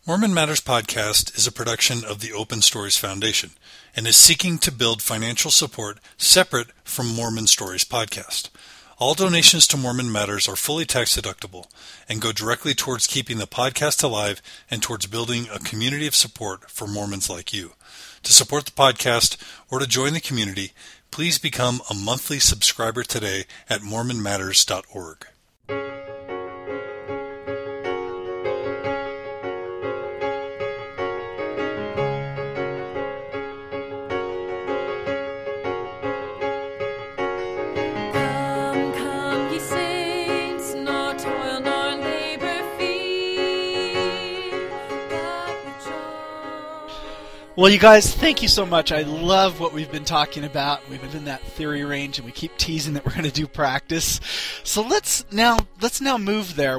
Mormon Matters Podcast is a production of the Open Stories Foundation and is seeking to build financial support separate from Mormon Stories Podcast. All donations to Mormon Matters are fully tax deductible and go directly towards keeping the podcast alive and towards building a community of support for Mormons like you. To support the podcast or to join the community, please become a monthly subscriber today at mormonmatters.org. Well, you guys, thank you so much. I love what we've been talking about. We've been in that theory range, and we keep teasing that we're going to do practice. So let's now move there.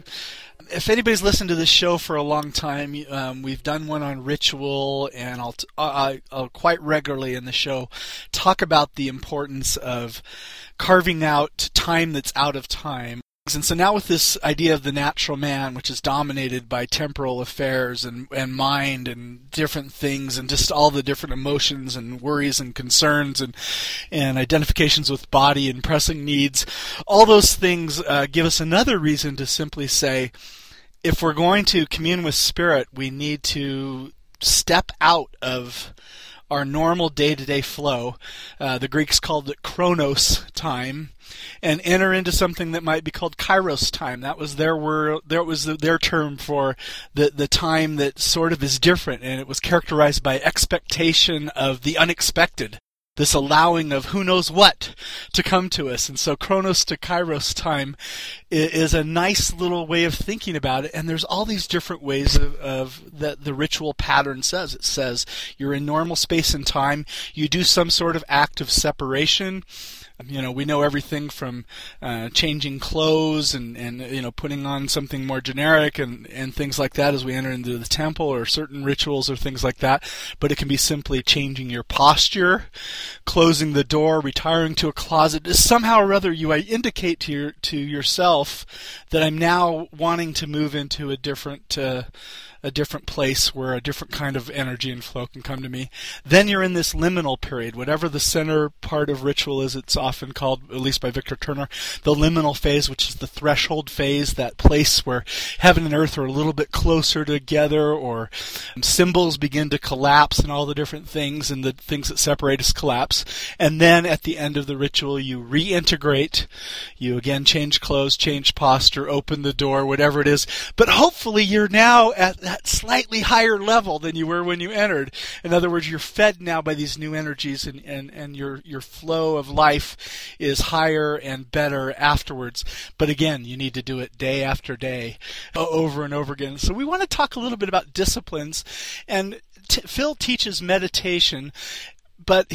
If anybody's listened to this show for a long time, we've done one on ritual, and I'll quite regularly in the show talk about the importance of carving out time that's out of time. And so now with this idea of the natural man, which is dominated by temporal affairs and mind and different things and just all the different emotions and worries and concerns and identifications with body and pressing needs, all those things give us another reason to simply say, if we're going to commune with Spirit, we need to step out of our normal day-to-day flow. The Greeks called it chronos time, and enter into something that might be called kairos time. That was their term for the time that sort of is different, and it was characterized by expectation of the unexpected. This allowing of who knows what to come to us. And so chronos to kairos time is a nice little way of thinking about it. And there's all these different ways of that the ritual pattern says. It says you're in normal space and time. You do some sort of act of separation. You know, we know everything from changing clothes and putting on something more generic and things like that as we enter into the temple, or certain rituals or things like that. But it can be simply changing your posture, closing the door, retiring to a closet. Somehow or other, you indicate to yourself that I'm now wanting to move into a different place where a different kind of energy and flow can come to me. Then you're in this liminal period. Whatever the center part of ritual is, it's often called, at least by Victor Turner, the liminal phase, which is the threshold phase, that place where heaven and earth are a little bit closer together, or symbols begin to collapse and all the different things, and the things that separate us collapse. And then at the end of the ritual, you reintegrate. You again change clothes, change posture, open the door, whatever it is. But hopefully you're now at that slightly higher level than you were when you entered. In other words, you're fed now by these new energies, and your flow of life is higher and better afterwards. But again, you need to do it day after day, over and over again. So we want to talk a little bit about disciplines, and Phil teaches meditation, but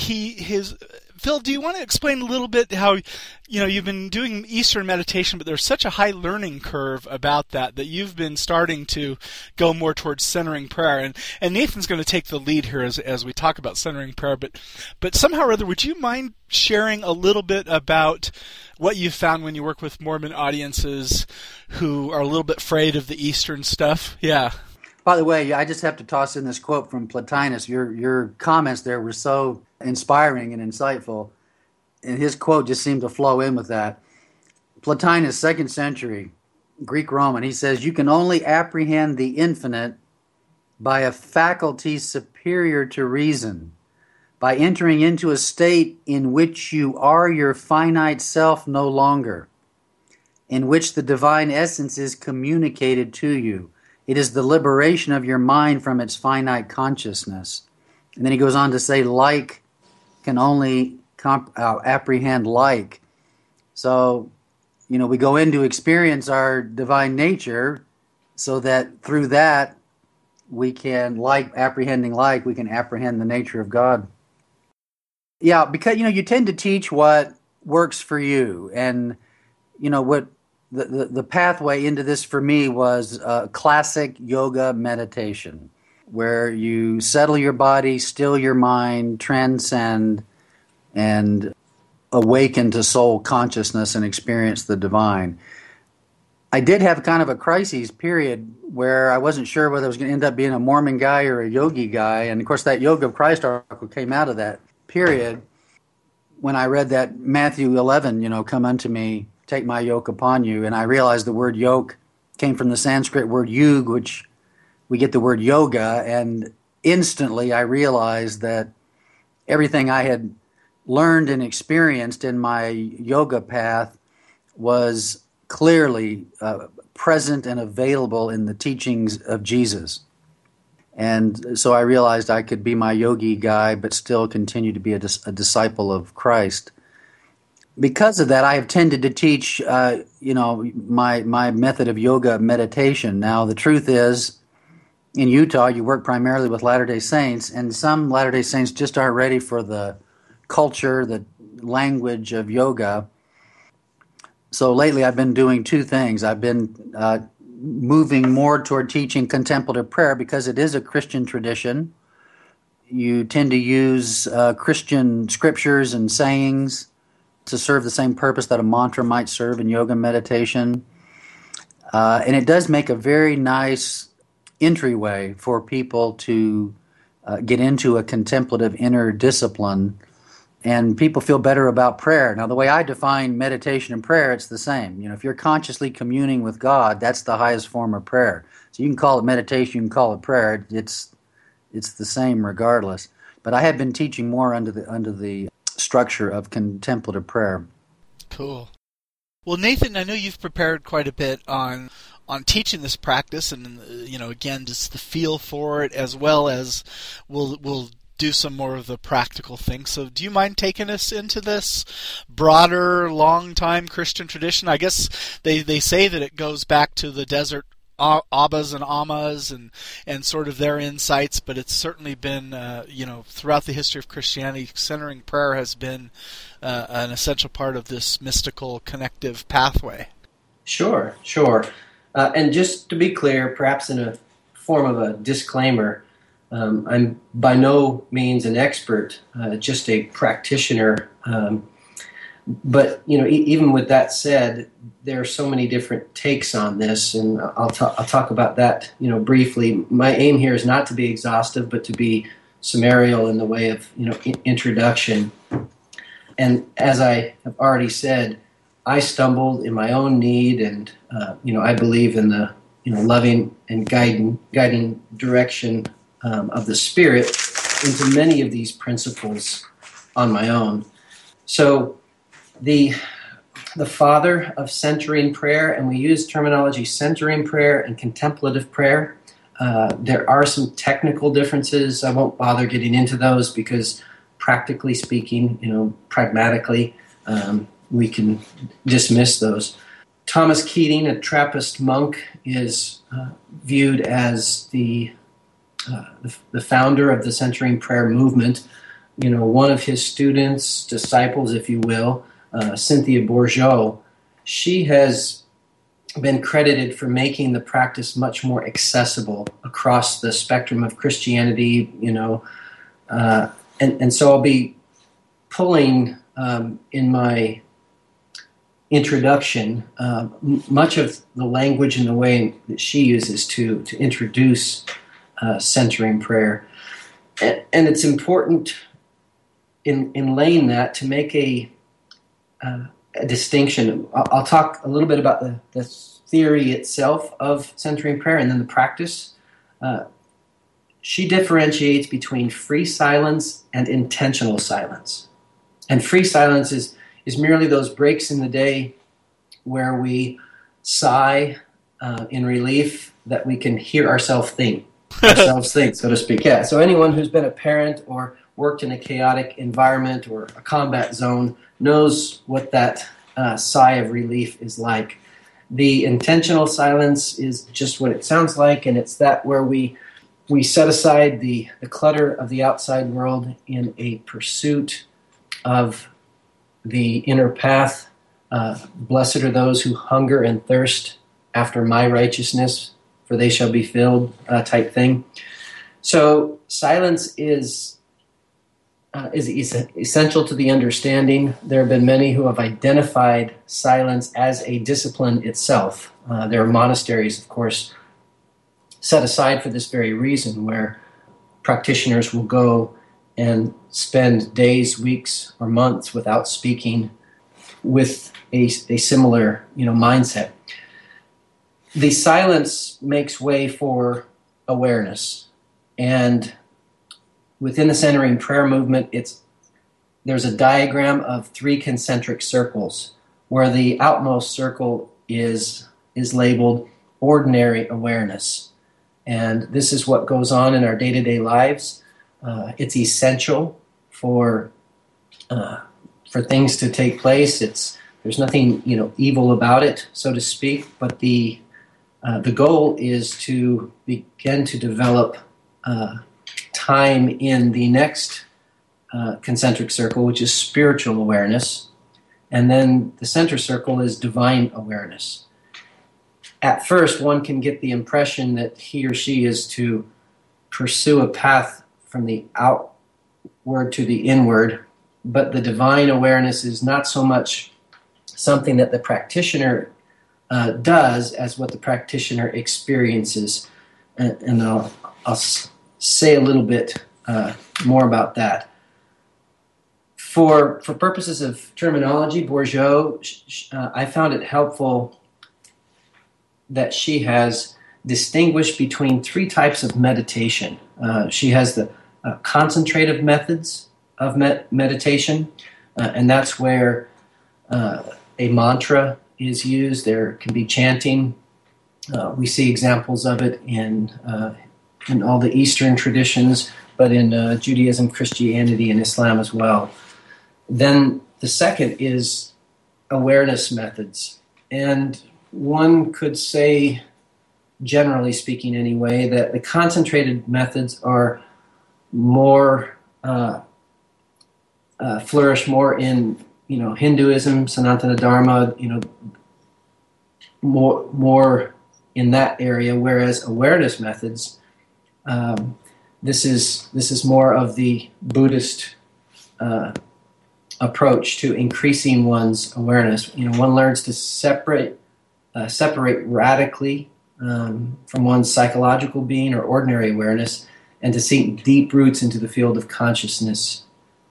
Phil, do you want to explain a little bit how, you've been doing Eastern meditation, but there's such a high learning curve about that you've been starting to go more towards centering prayer. And Nathan's going to take the lead here as we talk about centering prayer. But somehow or other, would you mind sharing a little bit about what you found when you work with Mormon audiences who are a little bit afraid of the Eastern stuff? Yeah. By the way, I just have to toss in this quote from Plotinus. Your comments there were so inspiring and insightful, and his quote just seemed to flow in with that. Plotinus, 2nd century, Greek Roman, he says, "You can only apprehend the infinite by a faculty superior to reason, by entering into a state in which you are your finite self no longer, in which the divine essence is communicated to you. It is the liberation of your mind from its finite consciousness." And then he goes on to say, like can only apprehend like. So, we go in to experience our divine nature so that through that we can, apprehending we can apprehend the nature of God. Yeah, because, you tend to teach what works for you. And, what the pathway into this for me was classic yoga meditation, where you settle your body, still your mind, transcend, and awaken to soul consciousness and experience the divine. I did have kind of a crisis period where I wasn't sure whether I was going to end up being a Mormon guy or a yogi guy. And of course, that Yoga of Christ article came out of that period when I read that Matthew 11, come unto me, take my yoke upon you. And I realized the word yoke came from the Sanskrit word yug, which we get the word yoga. And instantly I realized that everything I had learned and experienced in my yoga path was clearly present and available in the teachings of Jesus. And so I realized I could be my yogi guy, but still continue to be a disciple of Christ. Because of that, I have tended to teach, my method of yoga meditation. Now, the truth is, in Utah, you work primarily with Latter-day Saints, and some Latter-day Saints just aren't ready for the culture, the language of yoga. So lately I've been doing two things. I've been moving more toward teaching contemplative prayer because it is a Christian tradition. You tend to use Christian scriptures and sayings to serve the same purpose that a mantra might serve in yoga meditation. And it does make a very nice entryway for people to get into a contemplative inner discipline, and people feel better about prayer. Now, the way I define meditation and prayer, it's the same. If you're consciously communing with God, that's the highest form of prayer. So you can call it meditation, you can call it prayer. It's the same regardless. But I have been teaching more under the structure of contemplative prayer. Cool. Well, Nathan, I know you've prepared quite a bit on teaching this practice, and again, just the feel for it, as well as we'll do some more of the practical things. So do you mind taking us into this broader, long-time Christian tradition? I guess they say that it goes back to the desert Abbas and Ammas and sort of their insights, but it's certainly been, throughout the history of Christianity, centering prayer has been an essential part of this mystical connective pathway. Sure. And just to be clear, perhaps in a form of a disclaimer, I'm by no means an expert, just a practitioner. But even with that said, there are so many different takes on this, and I'll talk about that briefly. My aim here is not to be exhaustive, but to be summarial in the way of introduction. And as I have already said, I stumbled in my own need, and I believe in the loving and guiding direction of the Spirit into many of these principles on my own. So the father of centering prayer, and we use terminology centering prayer and contemplative prayer. There are some technical differences. I won't bother getting into those because practically speaking, pragmatically, we can dismiss those. Thomas Keating, a Trappist monk, is viewed as the founder of the centering prayer movement. One of his students, disciples, if you will, Cynthia Bourgeault, she has been credited for making the practice much more accessible across the spectrum of Christianity, and so I'll be pulling in my introduction much of the language and the way that she uses to introduce centering prayer. And it's important in laying that to make a distinction. I'll talk a little bit about the theory itself of centering prayer and then the practice. She differentiates between free silence and intentional silence. And free silence is merely those breaks in the day where we sigh in relief that we can hear ourselves think, so to speak. Yeah. So anyone who's been a parent or worked in a chaotic environment or a combat zone knows what that sigh of relief is like. The intentional silence is just what it sounds like, and it's that where we set aside the clutter of the outside world in a pursuit of the inner path. Blessed are those who hunger and thirst after my righteousness, for they shall be filled, type thing. So silence is is essential to the understanding. There have been many who have identified silence as a discipline itself. There are monasteries, of course, set aside for this very reason, where practitioners will go and spend days, weeks, or months without speaking with a similar mindset. The silence makes way for awareness. And within the centering prayer movement, there's a diagram of 3 concentric circles, where the outmost circle is labeled ordinary awareness. And this is what goes on in our day-to-day lives. It's essential for things to take place. There's nothing evil about it, so to speak. But the goal is to begin to develop time in the next concentric circle, which is spiritual awareness, and then the center circle is divine awareness. At first, one can get the impression that he or she is to pursue a path from the outward to the inward, but the divine awareness is not so much something that the practitioner does as what the practitioner experiences. And I'll say a little bit more about that. For purposes of terminology, Bourgeot, I found it helpful that she has distinguished between 3 types of meditation. She has the concentrative methods of meditation, and that's where a mantra is used. There can be chanting. We see examples of it in all the Eastern traditions, but in Judaism, Christianity, and Islam as well. Then the second is awareness methods. And one could say, generally speaking anyway, that the concentrated methods are more, flourish more in, Hinduism, Sanatana Dharma, more in that area, whereas awareness methods, this is more of the Buddhist approach to increasing one's awareness. One learns to separate radically from one's psychological being or ordinary awareness, and to sink deep roots into the field of consciousness.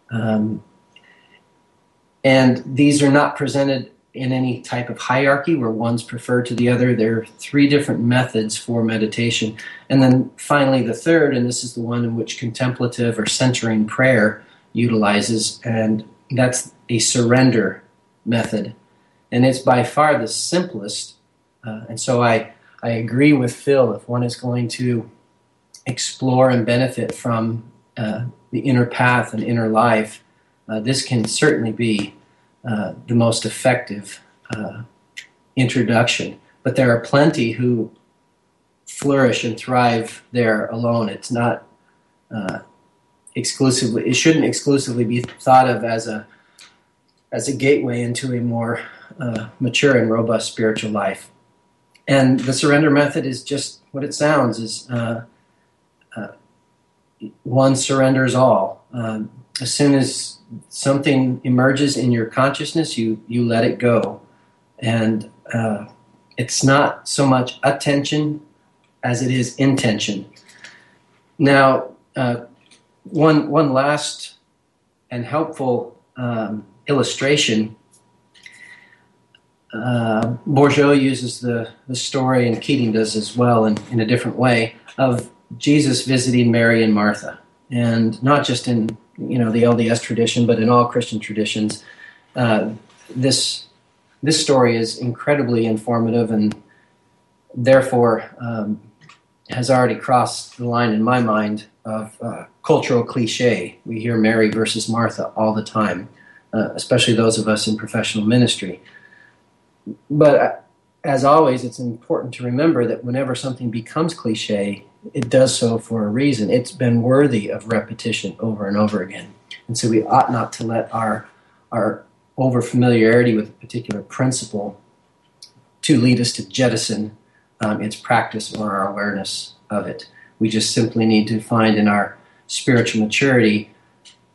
And these are not presented in any type of hierarchy where one's preferred to the other. There are 3 different methods for meditation. And then finally the third, and this is the one in which contemplative or centering prayer utilizes, and that's a surrender method. And it's by far the simplest. And so I agree with Phil. If one is going to explore and benefit from the inner path and inner life, this can certainly be the most effective introduction. But there are plenty who flourish and thrive there alone. It's not exclusively. It shouldn't exclusively be thought of as a gateway into a more mature and robust spiritual life. And the surrender method is just what it sounds: is one surrenders all. As soon as something emerges in your consciousness, you let it go. And it's not so much attention as it is intention. Now, one last and helpful illustration. Bourgeot uses the story, and Keating does as well in a different way, of Jesus visiting Mary and Martha. And not just in the LDS tradition, but in all Christian traditions, this story is incredibly informative, and therefore has already crossed the line in my mind of cultural cliche. We hear Mary versus Martha all the time, especially those of us in professional ministry. But as always, it's important to remember that whenever something becomes cliche, it does so for a reason. It's been worthy of repetition over and over again. And so we ought not to let our over-familiarity with a particular principle to lead us to jettison its practice or our awareness of it. We just simply need to find in our spiritual maturity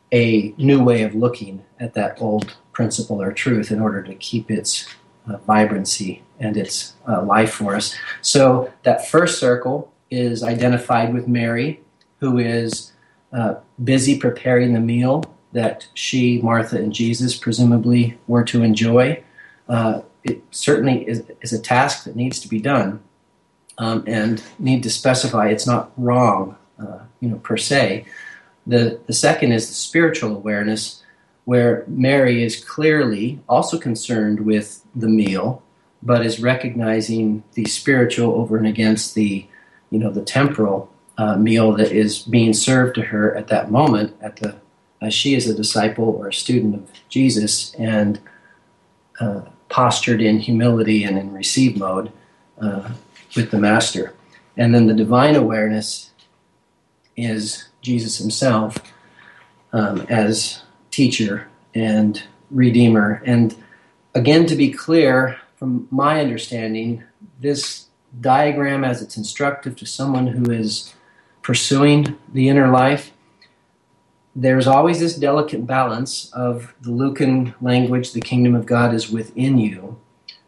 a new way of looking at that old principle or truth in order to keep its vibrancy and its life for us. So that first circle is identified with Mary, who is busy preparing the meal that she, Martha, and Jesus presumably were to enjoy. It certainly is a task that needs to be done, and need to specify it's not wrong, per se. The second is the spiritual awareness, where Mary is clearly also concerned with the meal, but is recognizing the spiritual over and against the temporal meal that is being served to her at that moment, as she is a disciple or a student of Jesus and postured in humility and in receive mode with the Master. And then the divine awareness is Jesus himself as teacher and redeemer. And again, to be clear, from my understanding, this diagram, as it's instructive to someone who is pursuing the inner life, there's always this delicate balance of the Lucan language, the kingdom of God is within you,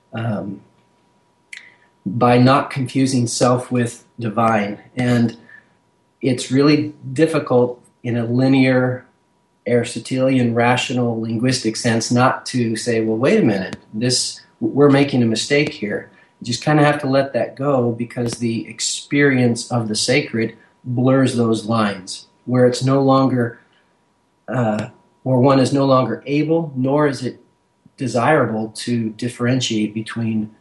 by not confusing self with divine. And it's really difficult in a linear, Aristotelian, rational, linguistic sense not to say, well, wait a minute, we're making a mistake here. You just kind of have to let that go, because the experience of the sacred blurs those lines, where it's no longer, where one is no longer able, nor is it desirable to differentiate between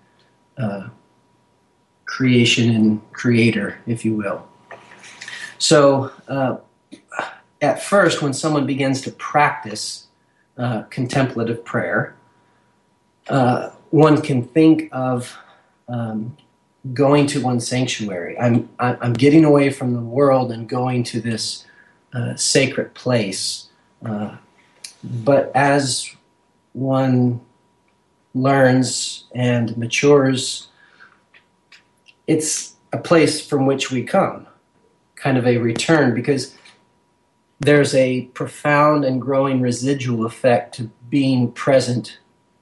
creation and creator, if you will. So at first, when someone begins to practice contemplative prayer, one can think of going to one's sanctuary. I'm getting away from the world and going to this sacred place. But as one learns and matures, it's a place from which we come, kind of a return, because there's a profound and growing residual effect to being present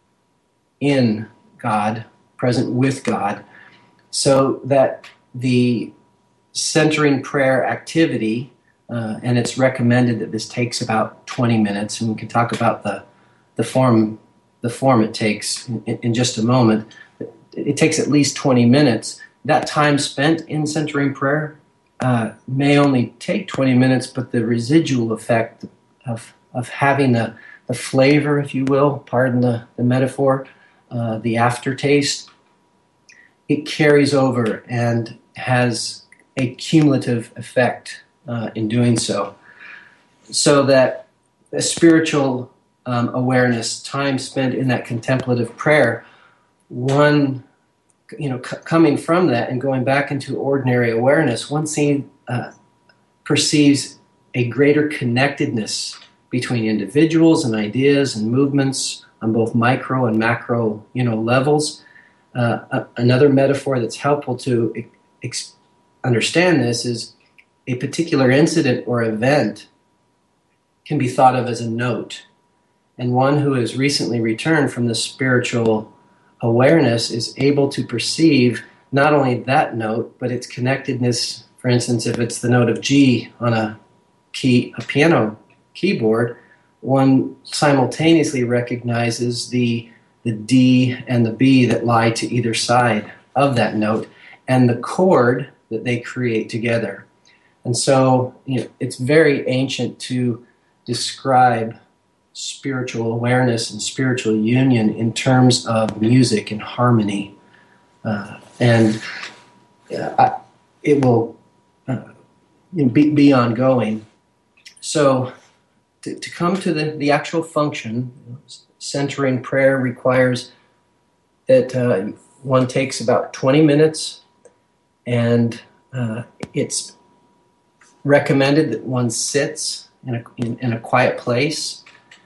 in God, present with God, so that the centering prayer activity, and it's recommended that this takes about 20 minutes, and we can talk about the form it takes in just a moment. It takes at least 20 minutes. That time spent in centering prayer may only take 20 minutes, but the residual effect of having the flavor, if you will, pardon the metaphor, the aftertaste, it carries over and has a cumulative effect in doing so. So that a spiritual awareness, time spent in that contemplative prayer, one, coming from that and going back into ordinary awareness, one perceives a greater connectedness between individuals and ideas and movements on both micro and macro, levels. Another metaphor that's helpful to understand this is a particular incident or event can be thought of as a note. And one who has recently returned from the spiritual awareness is able to perceive not only that note, but its connectedness. For instance, if it's the note of G on a piano keyboard, one simultaneously recognizes the D and the B that lie to either side of that note and the chord that they create together. And so, it's very ancient to describe spiritual awareness and spiritual union in terms of music and harmony. And it will be ongoing. So to come to the actual function, centering prayer requires that one takes about 20 minutes, and it's recommended that one sits in a quiet place.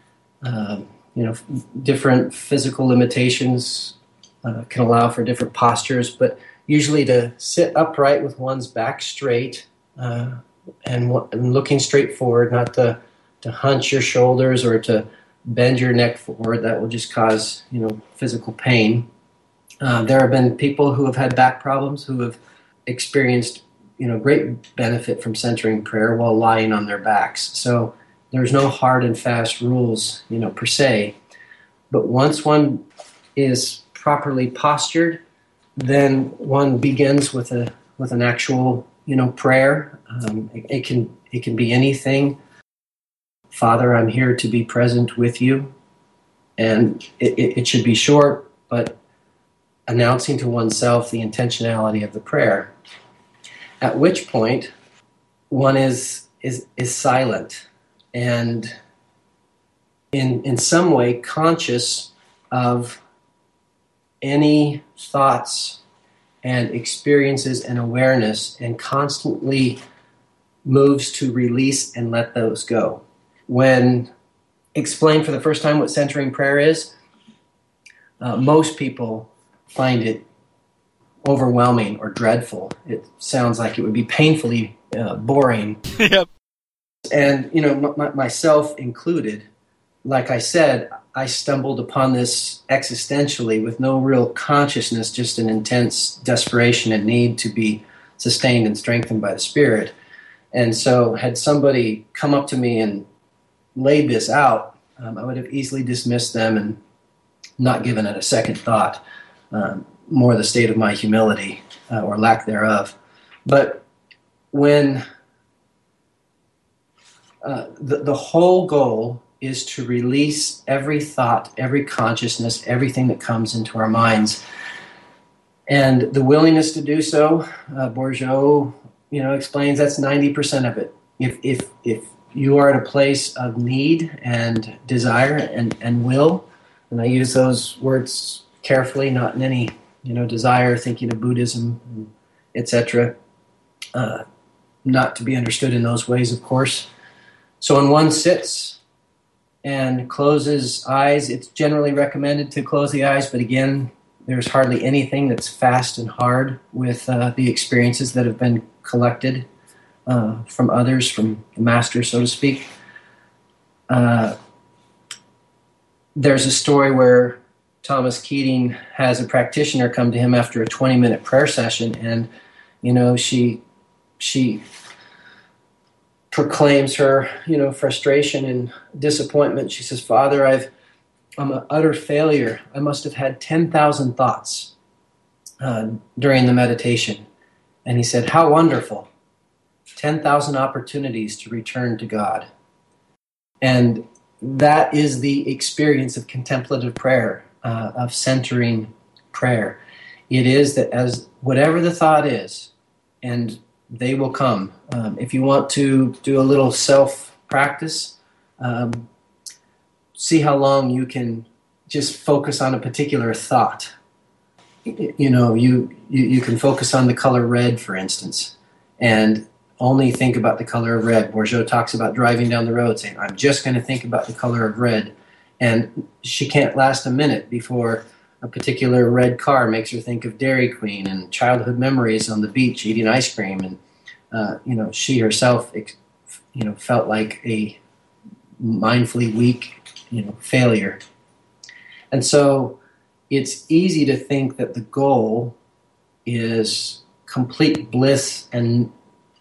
Different physical limitations can allow for different postures, but usually to sit upright with one's back straight and looking straight forward, not the hunch your shoulders or to bend your neck forward. That will just cause, physical pain. There have been people who have had back problems who have experienced, great benefit from centering prayer while lying on their backs. So there's no hard and fast rules, per se. But once one is properly postured, then one begins with an actual, prayer. It can be anything. Father, I'm here to be present with you. And it should be short, but announcing to oneself the intentionality of the prayer. At which point, one is silent and in some way conscious of any thoughts and experiences and awareness, and constantly moves to release and let those go. When explained for the first time what centering prayer is, most people find it overwhelming or dreadful. It sounds like it would be painfully boring. Yep. And, myself included, like I said, I stumbled upon this existentially with no real consciousness, just an intense desperation and need to be sustained and strengthened by the Spirit. And so had somebody come up to me and laid this out, I would have easily dismissed them and not given it a second thought, more the state of my humility or lack thereof. But when the whole goal is to release every thought, every consciousness, everything that comes into our minds. And the willingness to do so, Bourgeot, explains that's 90% of it. If you are at a place of need and desire and will, and I use those words carefully, not in any, desire, thinking of Buddhism, etc., not to be understood in those ways, of course. So when one sits and closes eyes, it's generally recommended to close the eyes, but again, there's hardly anything that's fast and hard with the experiences that have been collected from others, from the master, so to speak. There's a story where Thomas Keating has a practitioner come to him after a 20-minute prayer session, and, she proclaims her, frustration and disappointment. She says, Father, I'm an utter failure. I must have had 10,000 thoughts during the meditation. And he said, how wonderful. 10,000 opportunities to return to God. And that is the experience of contemplative prayer, of centering prayer. It is that as whatever the thought is, and they will come. If you want to do a little self-practice, see how long you can just focus on a particular thought. You can focus on the color red, for instance, and only think about the color of red. Bourgeot talks about driving down the road saying, I'm just going to think about the color of red. And she can't last a minute before a particular red car makes her think of Dairy Queen and childhood memories on the beach eating ice cream. And, she herself, felt like a mindfully weak, failure. And so it's easy to think that the goal is complete bliss and,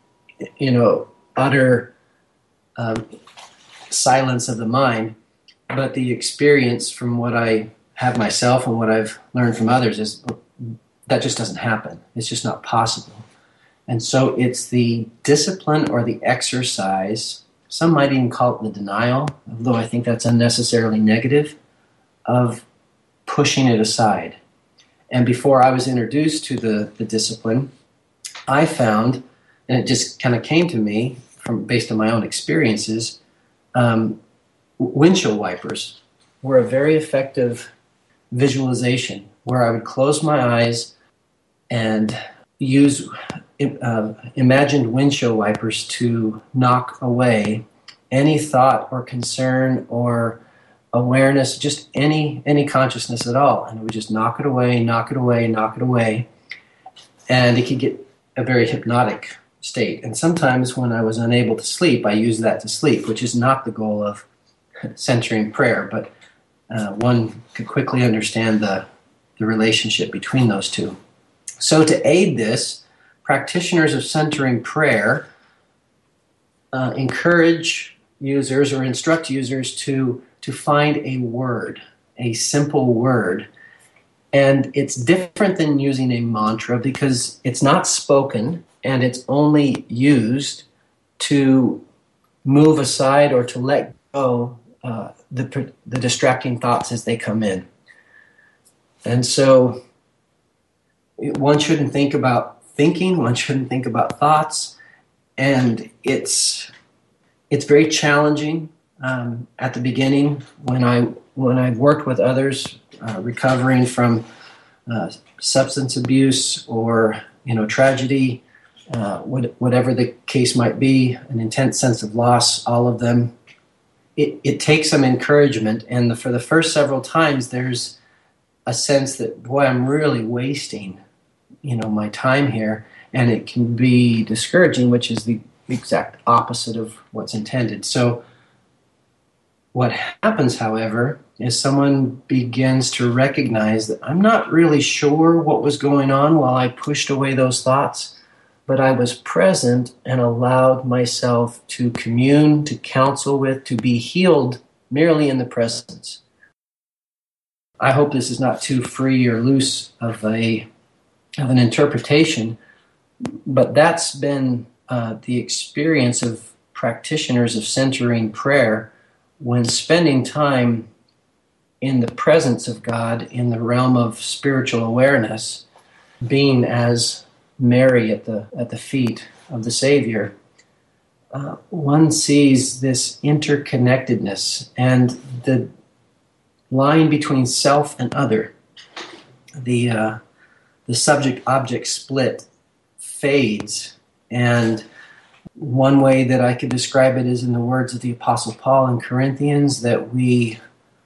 utter silence of the mind. But the experience from what I have myself and what I've learned from others is that just doesn't happen. It's just not possible. And so it's the discipline or the exercise, some might even call it the denial, although I think that's unnecessarily negative, of pushing it aside. And before I was introduced to the discipline, I found, and it just kind of came to me based on my own experiences, windshield wipers were a very effective visualization where I would close my eyes and use imagined windshield wipers to knock away any thought or concern or awareness, just any consciousness at all. And it would just knock it away, knock it away, knock it away. And it could get a very hypnotic state. And sometimes when I was unable to sleep, I used that to sleep, which is not the goal of centering prayer, but one could quickly understand the relationship between those two. So to aid this, practitioners of centering prayer encourage users or instruct users to find a word, a simple word. And it's different than using a mantra because it's not spoken and it's only used to move aside or to let go the distracting thoughts as they come in. And so one shouldn't think about thinking, one shouldn't think about thoughts, and it's very challenging at the beginning when I worked with others recovering from substance abuse or tragedy, whatever the case might be, an intense sense of loss, all of them. It takes some encouragement, and for the first several times, there's a sense that, boy, I'm really wasting, my time here, and it can be discouraging, which is the exact opposite of what's intended. So what happens, however, is someone begins to recognize that I'm not really sure what was going on while I pushed away those thoughts, but I was present and allowed myself to commune, to counsel with, to be healed merely in the presence. I hope this is not too free or loose of an interpretation, but that's been the experience of practitioners of centering prayer when spending time in the presence of God in the realm of spiritual awareness, being as Mary at the feet of the Savior. One sees this interconnectedness and the line between self and other, the subject-object split fades. And one way that I could describe it is in the words of the Apostle Paul in Corinthians, that we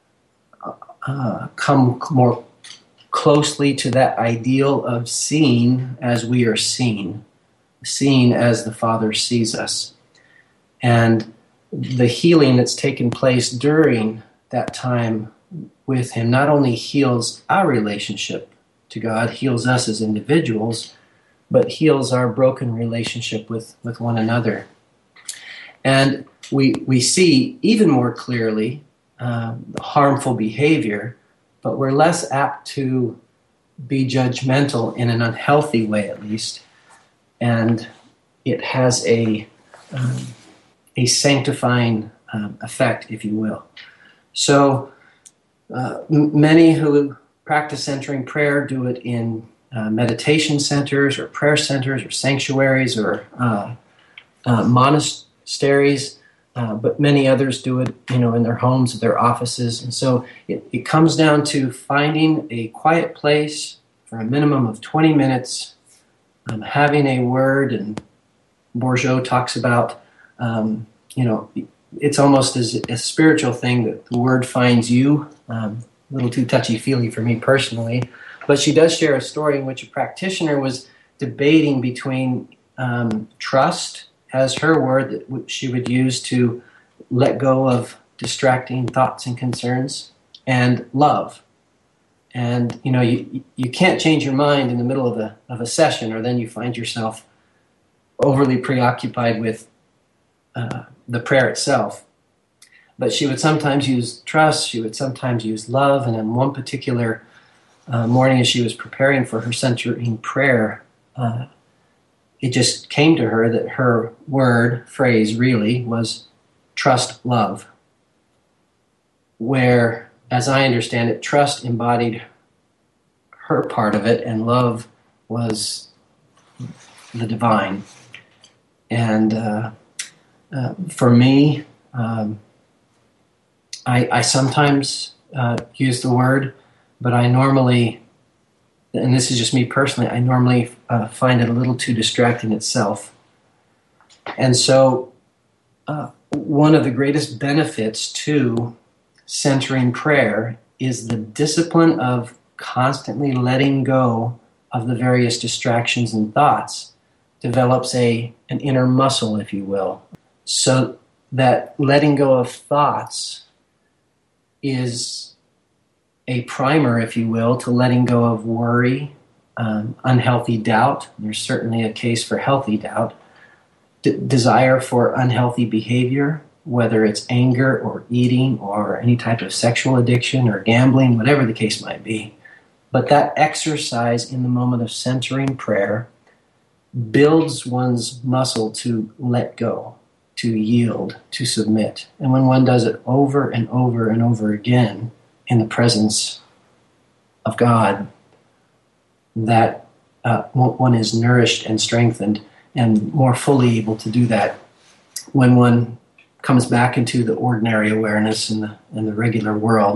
come more closely to that ideal of seeing as we are seen, seeing as the Father sees us. And the healing that's taken place during that time with Him not only heals our relationship to God, heals us as individuals, but heals our broken relationship with one another. And we see even more clearly the harmful behavior, but we're less apt to be judgmental in an unhealthy way, at least. And it has a sanctifying effect, if you will. So many who practice centering prayer do it in meditation centers or prayer centers or sanctuaries or monasteries, but many others do it, in their homes, their offices. And so it comes down to finding a quiet place for a minimum of 20 minutes, having a word, and Bourgeot talks about, it's almost as a spiritual thing that the word finds you. A little too touchy-feely for me personally. But she does share a story in which a practitioner was debating between trust as her word that she would use to let go of distracting thoughts and concerns, and love. And you can't change your mind in the middle of a session, or then you find yourself overly preoccupied with the prayer itself. But she would sometimes use trust, she would sometimes use love, and in one particular morning as she was preparing for her centering prayer, it just came to her that her phrase really was trust, love. Where, as I understand it, trust embodied her part of it, and love was the divine. And for me, I sometimes use the word, but I normally, and this is just me personally, I normally find it a little too distracting itself. And so one of the greatest benefits to centering prayer is the discipline of constantly letting go of the various distractions and thoughts develops an inner muscle, if you will. So that letting go of thoughts is a primer, if you will, to letting go of worry, unhealthy doubt. There's certainly a case for healthy doubt. Desire for unhealthy behavior, whether it's anger or eating or any type of sexual addiction or gambling, whatever the case might be. But that exercise in the moment of centering prayer builds one's muscle to let go, to yield, to submit. And when one does it over and over and over again in the presence of God, that one is nourished and strengthened and more fully able to do that when one comes back into the ordinary awareness in the regular world.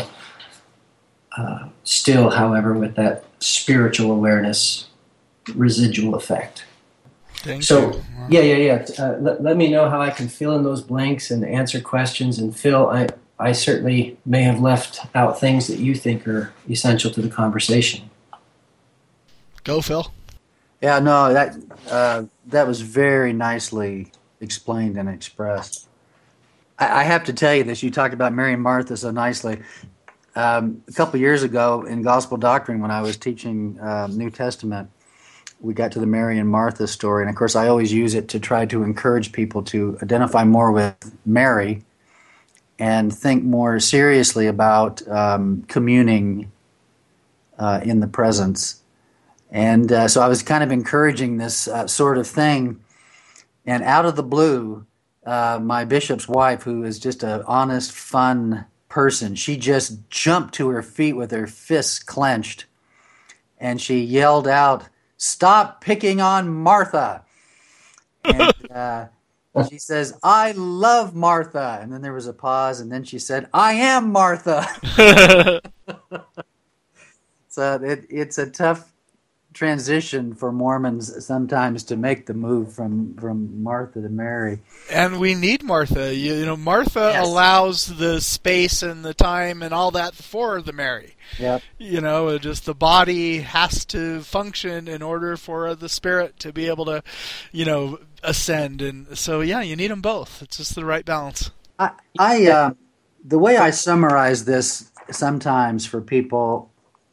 Still, however, with that spiritual awareness residual effect. Thank you. Yeah. Let me know how I can fill in those blanks and answer questions. And Phil, I certainly may have left out things that you think are essential to the conversation. Go, Phil. Yeah, no, that was very nicely explained and expressed. I have to tell you this. You talked about Mary and Martha so nicely. A couple years ago in Gospel Doctrine, when I was teaching New Testament, we got to the Mary and Martha story. And, of course, I always use it to try to encourage people to identify more with Mary and think more seriously about communing in the presence. And so I was kind of encouraging this sort of thing. And out of the blue, my bishop's wife, who is just an honest, fun person, she just jumped to her feet with her fists clenched. And she yelled out, "Stop picking on Martha." And she says, "I love Martha." And then there was a pause, and then she said, "I am Martha." So it's a tough transition for Mormons sometimes to make the move from Martha to Mary. And we need Martha. Martha Yes. allows the space and the time and all that for the Mary. Yep. Just the body has to function in order for the spirit to be able to, ascend. And so, you need them both. It's just the right balance. I the way I summarize this sometimes for people,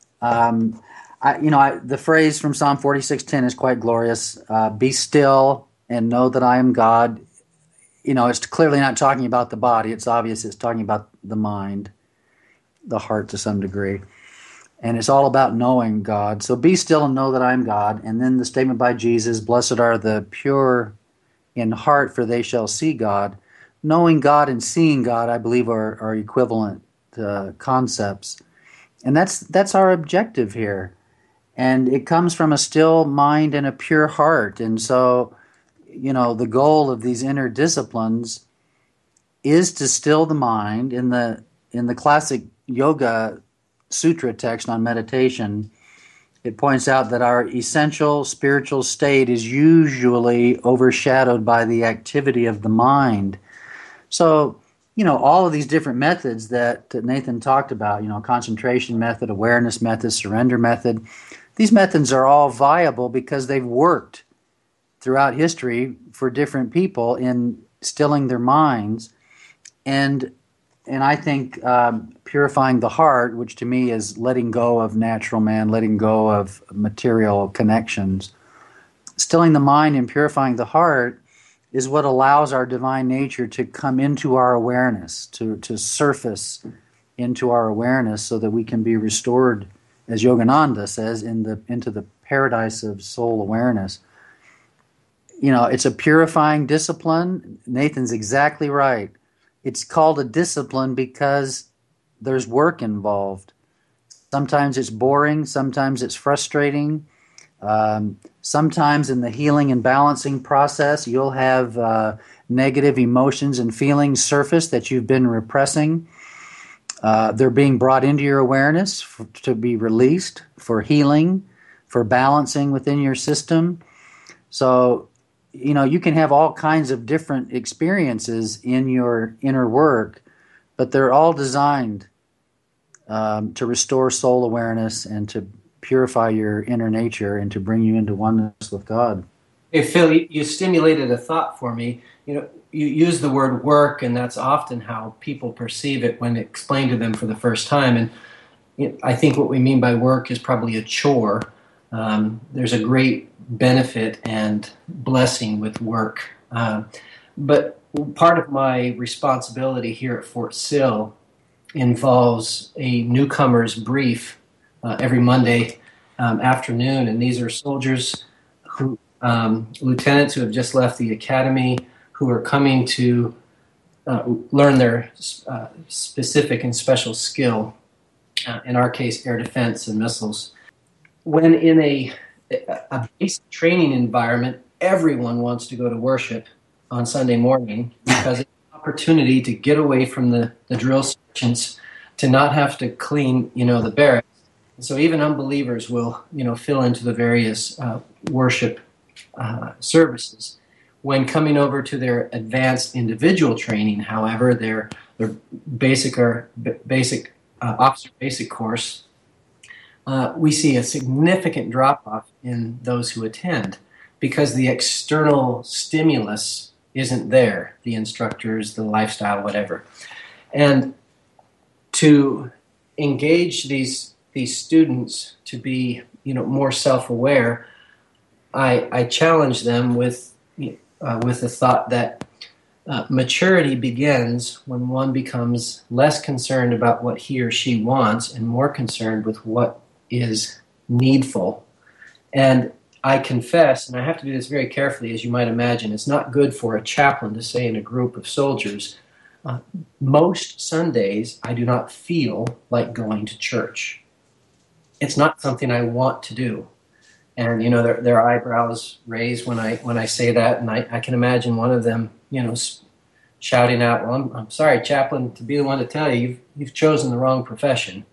the phrase from Psalm 46:10 is quite glorious. Be still and know that I am God. It's clearly not talking about the body. It's obvious it's talking about the mind, the heart to some degree. And it's all about knowing God. So be still and know that I am God. And then the statement by Jesus, blessed are the pure in heart, for they shall see God. Knowing God and seeing God, I believe, are equivalent concepts. And that's our objective here. And it comes from a still mind and a pure heart. And so, the goal of these inner disciplines is to still the mind. In the classic yoga sutra text on meditation, it points out that our essential spiritual state is usually overshadowed by the activity of the mind. So, all of these different methods that Nathan talked about, concentration method, awareness method, surrender method, these methods are all viable because they've worked throughout history for different people in stilling their minds. And I think purifying the heart, which to me is letting go of natural man, letting go of material connections, stilling the mind and purifying the heart is what allows our divine nature to come into our awareness, to surface into our awareness so that we can be restored, as Yogananda says, into the paradise of soul awareness. It's a purifying discipline. Nathan's exactly right. It's called a discipline because there's work involved. Sometimes it's boring, sometimes it's frustrating. Sometimes in the healing and balancing process, you'll have negative emotions and feelings surface that you've been repressing. They're being brought into your awareness to be released for healing, for balancing within your system. So, you can have all kinds of different experiences in your inner work, but they're all designed to restore soul awareness and to purify your inner nature and to bring you into oneness with God. Hey, Phil, you stimulated a thought for me. You use the word work, and that's often how people perceive it when explained to them for the first time. And I think what we mean by work is probably a chore. There's a great benefit and blessing with work. But part of my responsibility here at Fort Sill involves a newcomer's brief every Monday afternoon. And these are soldiers who, lieutenants who have just left the academy, who are coming to learn their specific and special skill, in our case, air defense and missiles. When in a basic training environment, everyone wants to go to worship on Sunday morning because it's an opportunity to get away from the drill sergeants, to not have to clean, the barracks. And so even unbelievers will, fill into the various worship services. When coming over to their advanced individual training, however, their basic officer basic course, we see a significant drop-off in those who attend because the external stimulus isn't there, the instructors, the lifestyle, whatever. And to engage these students to be, more self-aware, I challenge them with the thought that maturity begins when one becomes less concerned about what he or she wants and more concerned with what is needful. And I confess, and I have to do this very carefully, as you might imagine, it's not good for a chaplain to say in a group of soldiers, most Sundays I do not feel like going to church. It's not something I want to do. And, their eyebrows raise when I say that, and I can imagine one of them, shouting out, well, I'm sorry, chaplain, to be the one to tell you, you've chosen the wrong profession.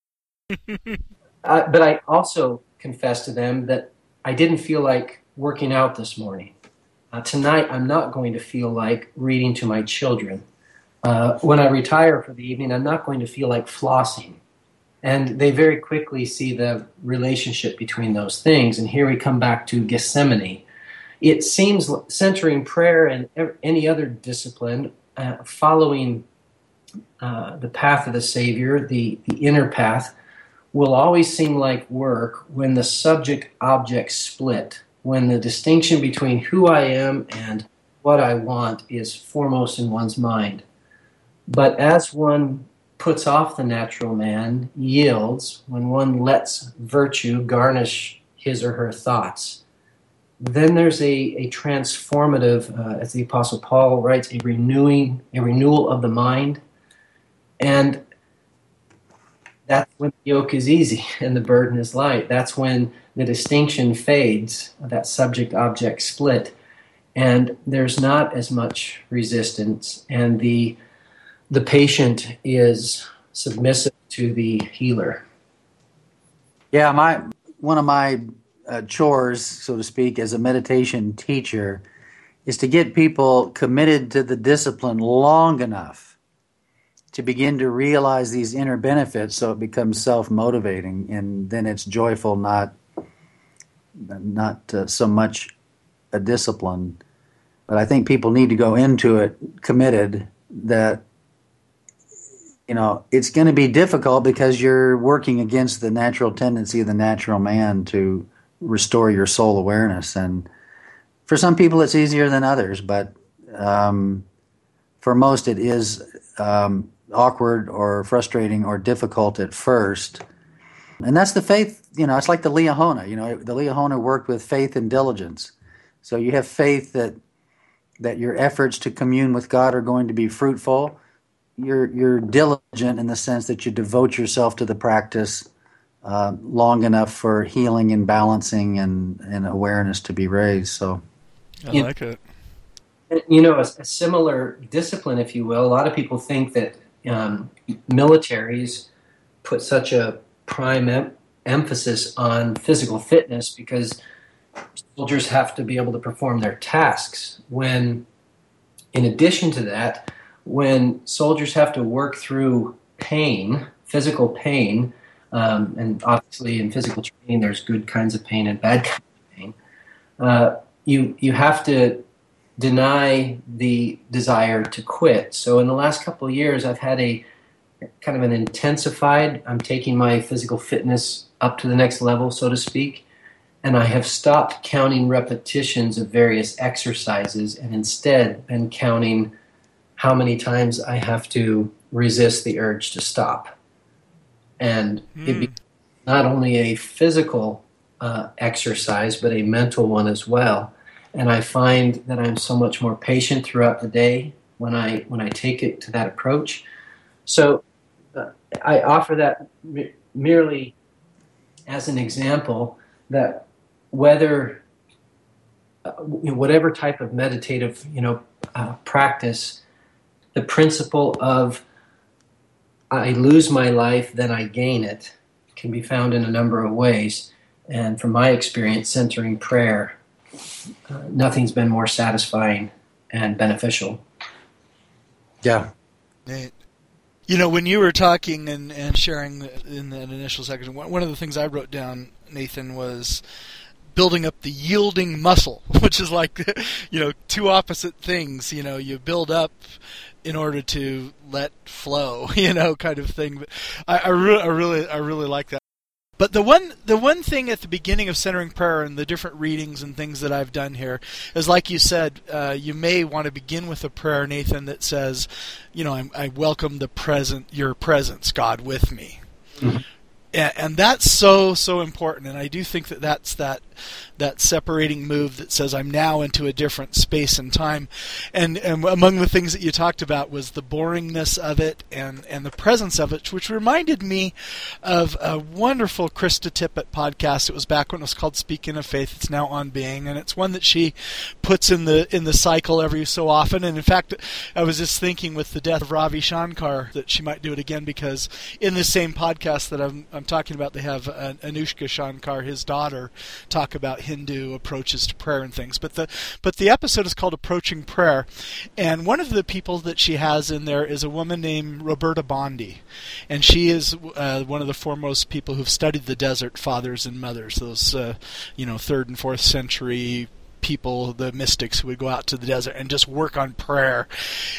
But I also confess to them that I didn't feel like working out this morning. Tonight, I'm not going to feel like reading to my children. When I retire for the evening, I'm not going to feel like flossing. And they very quickly see the relationship between those things. And here we come back to Gethsemane. It seems centering prayer and any other discipline, following the path of the Savior, the inner path, will always seem like work when the subject-object split, when the distinction between who I am and what I want is foremost in one's mind. But as one puts off the natural man, yields, when one lets virtue garnish his or her thoughts, then there's a transformative, as the Apostle Paul writes, a renewal of the mind. And that's when the yoke is easy and the burden is light. That's when the distinction fades, that subject-object split, and there's not as much resistance, and the patient is submissive to the healer. Yeah, one of my chores, so to speak, as a meditation teacher is to get people committed to the discipline long enough to begin to realize these inner benefits so it becomes self-motivating, and then it's joyful, not so much a discipline. But I think people need to go into it committed that, it's going to be difficult because you're working against the natural tendency of the natural man to restore your soul awareness. And for some people it's easier than others, but for most it is awkward or frustrating or difficult at first. And that's the faith, it's like the Liahona. The Liahona worked with faith and diligence. So you have faith that your efforts to commune with God are going to be fruitful. You're diligent in the sense that you devote yourself to the practice long enough for healing and balancing and awareness to be raised. So I like it. A similar discipline, if you will. A lot of people think that militaries put such a prime emphasis on physical fitness because soldiers have to be able to perform their tasks. When, in addition to that, when soldiers have to work through pain, physical pain, and obviously in physical training there's good kinds of pain and bad kinds of pain, you have to deny the desire to quit. So in the last couple of years, I've had a kind of an intensified, I'm taking my physical fitness up to the next level, so to speak, and I have stopped counting repetitions of various exercises and instead been counting how many times I have to resist the urge to stop. And it becomes not only a physical exercise, but a mental one as well. And I find that I'm so much more patient throughout the day when I take it to that approach. So I offer that merely as an example that whether whatever type of meditative practice, the principle of I lose my life, then I gain it, can be found in a number of ways. And from my experience, centering prayer, nothing's been more satisfying and beneficial. Yeah. Nate. When you were talking and sharing in that initial section, one of the things I wrote down, Nathan, was building up the yielding muscle, which is like, two opposite things. You build up in order to let flow, kind of thing. But I really like that. But the one thing at the beginning of centering prayer and the different readings and things that I've done here is, like you said, you may want to begin with a prayer, Nathan, that says, I welcome your presence, God, with me. Mm-hmm. And that's so important, and I do think that's that separating move that says I'm now into a different space and time. And among the things that you talked about was the boringness of it and the presence of it, which reminded me of a wonderful Krista Tippett podcast. It was back when it was called Speaking of Faith. It's now on Being, and it's one that she puts in the cycle every so often. And in fact, I was just thinking with the death of Ravi Shankar that she might do it again, because in this same podcast that I'm talking about, they have Anushka Shankar, his daughter, talk about Hindu approaches to prayer and things. But the episode is called Approaching Prayer, and one of the people that she has in there is a woman named Roberta Bondi, and she is one of the foremost people who've studied the desert fathers and mothers, those 3rd and 4th century people, the mystics who would go out to the desert and just work on prayer.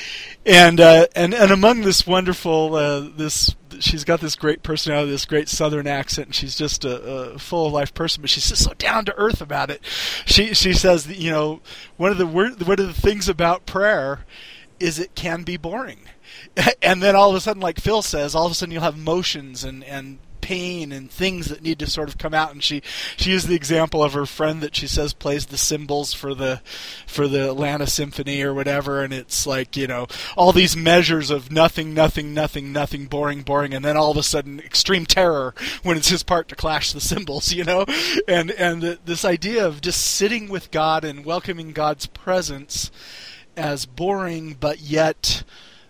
And among this wonderful, she's got this great personality, this great Southern accent, and she's just a full of life person. But she's just so down to earth about it. She says that, one of the things about prayer is it can be boring, and then all of a sudden, like Phil says, all of a sudden you'll have emotions and pain and things that need to sort of come out. And she used the example of her friend that she says plays the cymbals for the Atlanta Symphony or whatever, and it's like, all these measures of nothing, boring, and then all of a sudden extreme terror when it's his part to clash the cymbals, and this idea of just sitting with God and welcoming God's presence as boring, but yet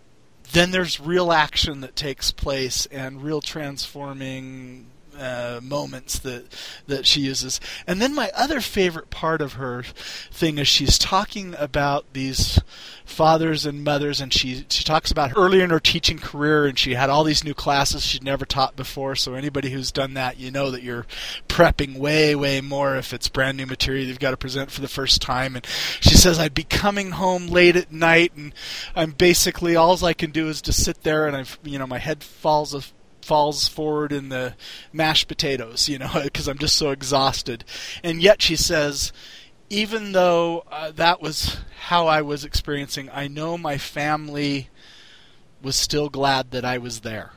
then there's real action that takes place and real transforming moments that she uses. And then my other favorite part of her thing is she's talking about these fathers and mothers, and she talks about earlier in her teaching career, and she had all these new classes she'd never taught before. So anybody who's done that, that you're prepping way more if it's brand new material you've got to present for the first time. And she says, I'd be coming home late at night, and I'm basically, all I can do is just sit there, and my head falls forward in the mashed potatoes, because I'm just so exhausted. And yet, she says, even though that was how I was experiencing, I know my family was still glad that I was there.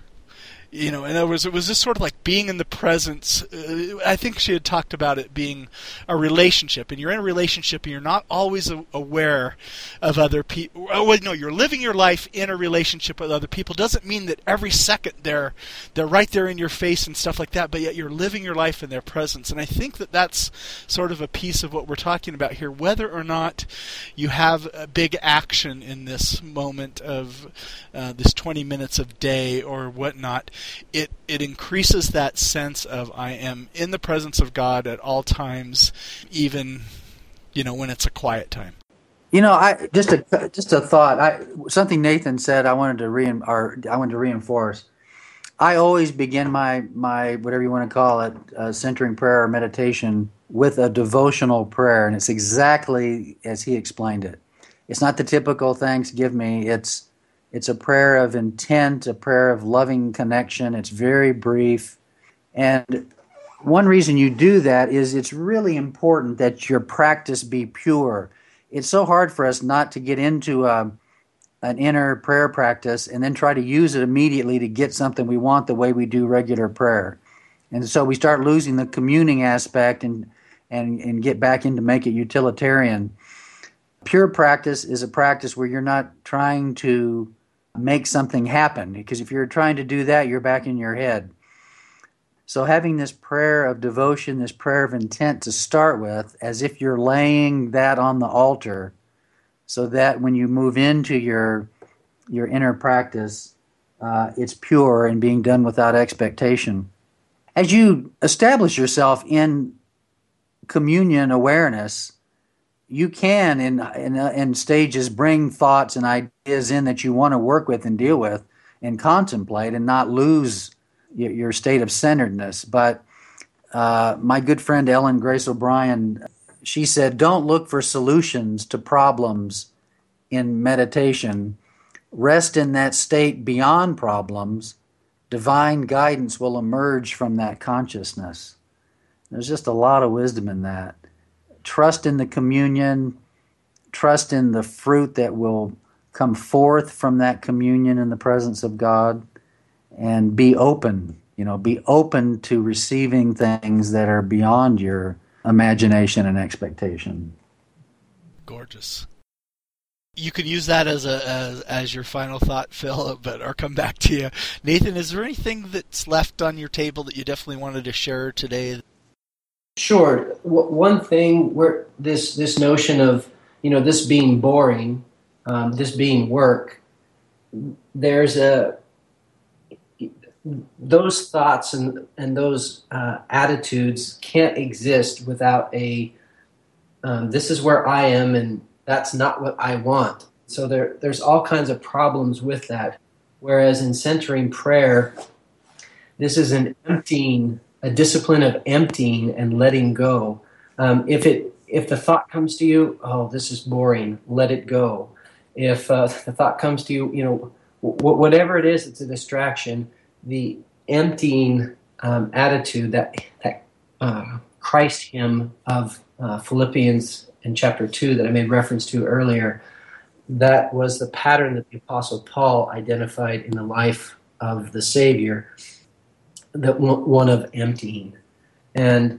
In other words, it was just sort of like being in the presence. I think she had talked about it being a relationship, and you're in a relationship and you're not always aware of other people. Oh, no, you're living your life in a relationship with other people. Doesn't mean that every second they're right there in your face and stuff like that, but yet you're living your life in their presence. And I think that that's sort of a piece of what we're talking about here. Whether or not you have a big action in this moment of this 20 minutes of day or whatnot, it increases that sense of I am in the presence of God at all times, even when it's a quiet time. I just a thought. Something Nathan said. I wanted to reinforce. I always begin my whatever you want to call it, centering prayer or meditation with a devotional prayer, and it's exactly as he explained it. It's not the typical thanks give me. It's a prayer of intent, a prayer of loving connection. It's very brief. And one reason you do that is it's really important that your practice be pure. It's so hard for us not to get into an inner prayer practice and then try to use it immediately to get something we want the way we do regular prayer. And so we start losing the communing aspect and get back into make it utilitarian. Pure practice is a practice where you're not trying to make something happen, because if you're trying to do that, you're back in your head. So having this prayer of devotion, this prayer of intent to start with, as if you're laying that on the altar, so that when you move into your inner practice, it's pure and being done without expectation. As you establish yourself in communion awareness, you can, in stages, bring thoughts and ideas in that you want to work with and deal with and contemplate and not lose your state of centeredness. But my good friend Ellen Grace O'Brien, she said, don't look for solutions to problems in meditation. Rest in that state beyond problems. Divine guidance will emerge from that consciousness. There's just a lot of wisdom in that. Trust in the communion, trust in the fruit that will come forth from that communion in the presence of God, and be open, be open to receiving things that are beyond your imagination and expectation. Gorgeous. You can use that as your final thought, Phil, or come back to you. Nathan, is there anything that's left on your table that you definitely wanted to share today? Sure. One thing where this notion of this being boring, this being work, there's those thoughts and those attitudes can't exist without this is where I am and that's not what I want. So there's all kinds of problems with that. Whereas in centering prayer, this is a discipline of emptying and letting go. If the thought comes to you, oh, this is boring, let it go. If the thought comes to you, whatever it is, it's a distraction. The emptying attitude, that Christ hymn of Philippians in chapter 2 that I made reference to earlier, that was the pattern that the Apostle Paul identified in the life of the Savior. That one of emptying. And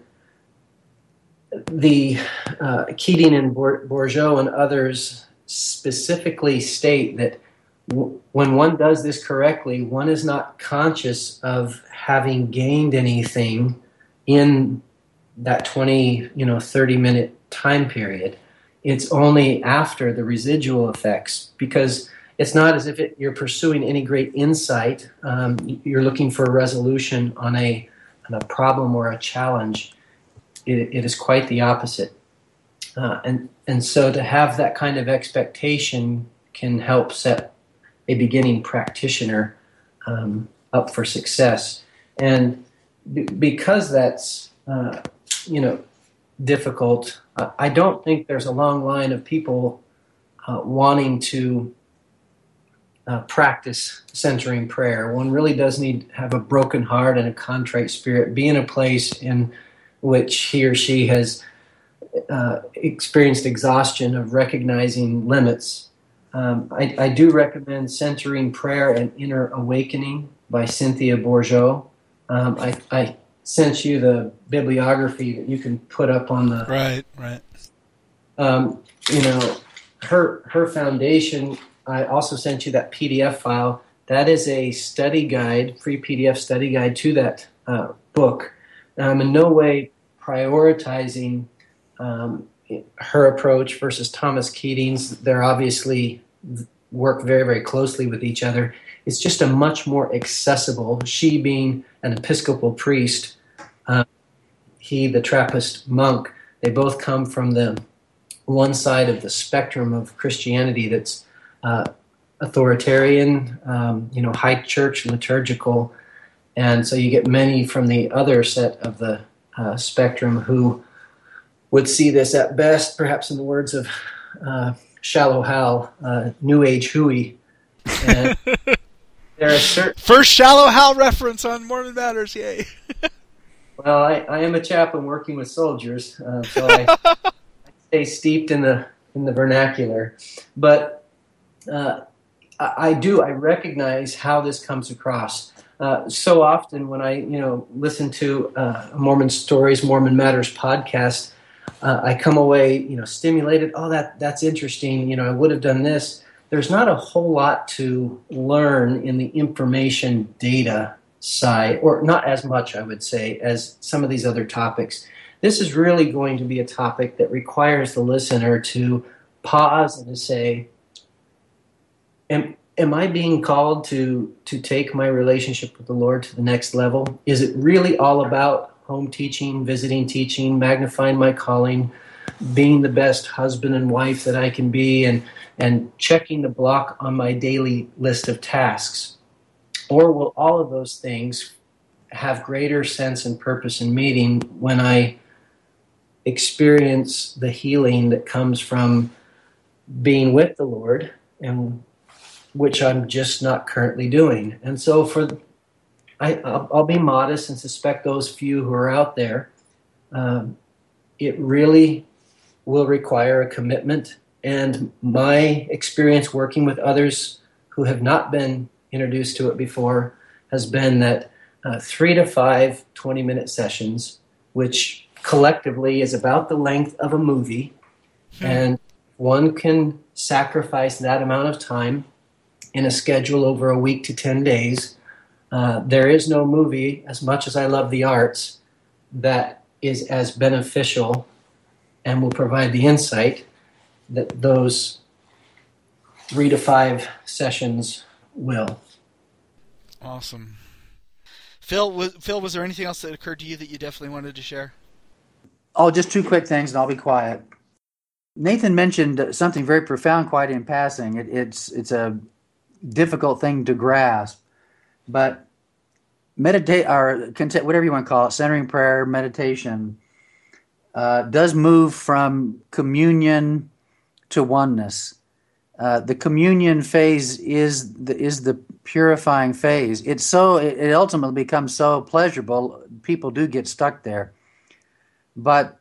the Keating and Bourgeot and others specifically state that when one does this correctly, one is not conscious of having gained anything in that 30-minute time period. It's only after the residual effects, because it's not as if you're pursuing any great insight. You're looking for a resolution on a problem or a challenge. It is quite the opposite. And so to have that kind of expectation can help set a beginning practitioner up for success. And because that's difficult, I don't think there's a long line of people wanting to practice centering prayer. One really does need to have a broken heart and a contrite spirit, be in a place in which he or she has experienced exhaustion of recognizing limits. I do recommend Centering Prayer and Inner Awakening by Cynthia Bourgeot. I sent you the bibliography that you can put up on the... Right. Her foundation... I also sent you that PDF file. That is a study guide, free PDF study guide to that book. I'm in no way prioritizing her approach versus Thomas Keating's. They're obviously work very, very closely with each other. It's just a much more accessible, she being an Episcopal priest, he the Trappist monk, they both come from the one side of the spectrum of Christianity that's authoritarian, high church, liturgical, and so you get many from the other set of the spectrum who would see this at best, perhaps in the words of Shallow Hal, New Age hooey. And there are certain... First Shallow Hal reference on Mormon Matters, yay! Well, I am a chaplain working with soldiers, so I stay steeped in the vernacular. But I recognize how this comes across. So often when I listen to Mormon Stories, Mormon Matters podcast, I come away stimulated. Oh, that's interesting. I would have done this. There's not a whole lot to learn in the information data side, or not as much, I would say, as some of these other topics. This is really going to be a topic that requires the listener to pause and to say, am I being called to take my relationship with the Lord to the next level? Is it really all about home teaching, visiting teaching, magnifying my calling, being the best husband and wife that I can be, and checking the block on my daily list of tasks? Or will all of those things have greater sense and purpose and meaning when I experience the healing that comes from being with the Lord, and which I'm just not currently doing? And so I'll be modest and suspect those few who are out there, it really will require a commitment. And my experience working with others who have not been introduced to it before has been that 3 to 5 20-minute sessions, which collectively is about the length of a movie, and one can sacrifice that amount of time in a schedule over a week to 10 days. There is no movie, as much as I love the arts, that is as beneficial and will provide the insight that those 3 to 5 sessions will. Awesome. Phil, was there anything else that occurred to you that you definitely wanted to share? Oh, just 2 quick things, and I'll be quiet. Nathan mentioned something very profound, quite in passing. It's a difficult thing to grasp, but meditate, or whatever you want to call it, centering prayer, meditation, does move from communion to oneness. The communion phase is the purifying phase. It ultimately becomes so pleasurable, people do get stuck there. But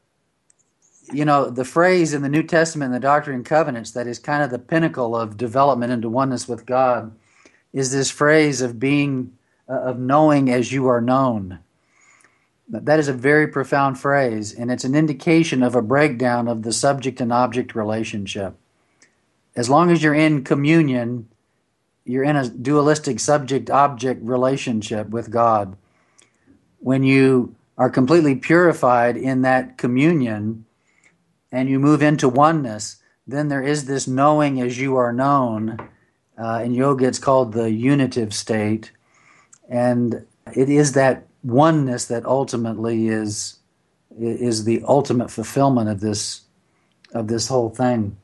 the phrase in the New Testament, in the Doctrine and Covenants, that is kind of the pinnacle of development into oneness with God, is this phrase of knowing as you are known. That is a very profound phrase, and it's an indication of a breakdown of the subject and object relationship. As long as you're in communion, you're in a dualistic subject-object relationship with God. When you are completely purified in that communion and you move into oneness, then there is this knowing as you are known. In yoga, it's called the unitive state. And it is that oneness that ultimately is the ultimate fulfillment of this whole thing.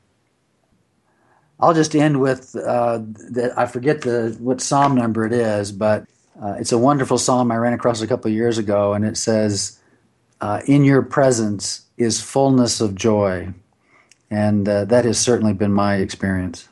I'll just end with I forget what psalm number it is, but it's a wonderful psalm I ran across a couple of years ago, and it says, "In your presence is fullness of joy," and that has certainly been my experience.